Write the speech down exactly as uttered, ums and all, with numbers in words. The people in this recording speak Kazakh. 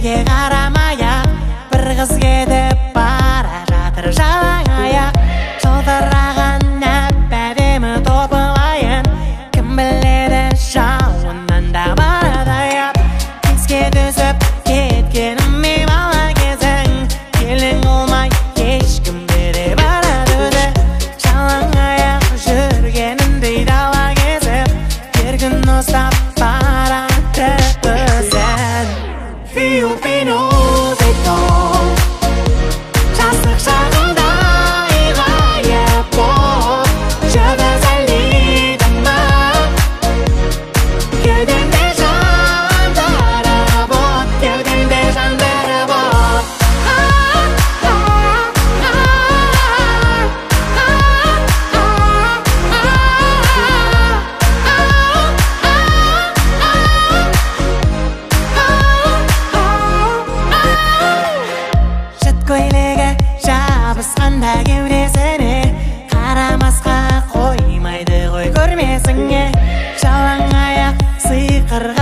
жерге қарамай-ақ бір қыз кетіп бара жатыр жалаң аяқ. Жылтыраған әп-әдемі топылайын, кім біледі жауыннан да барады аяп. Еске түсіп кеткеніме бала кезің, келін болмай ешкімге де барады өзі. Жалаң аяқ жүргенімдей дала кезіп, бір күн ұстап барады өзін. Фиу-пину-зетто жастық шағында ғайып боп жұлдыз ілдидің ба, кеудемде жандырып от, кеудемде жандырып от. Жат көйлегі жабысқанда кеудесіне, қарамасқа қоймайды ғой көрмесіңе. Жалаң аяқ сиқырға